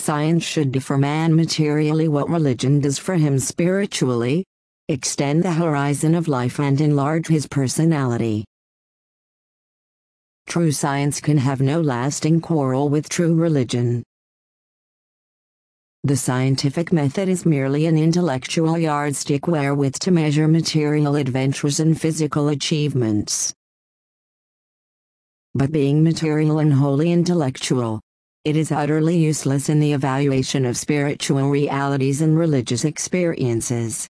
Science should do for man materially what religion does for him spiritually: extend the horizon of life and enlarge his personality. True science can have no lasting quarrel with true religion. The scientific method is merely an intellectual yardstick wherewith to measure material adventures and physical achievements. But being material and wholly intellectual, it is utterly useless in the evaluation of spiritual realities and religious experiences.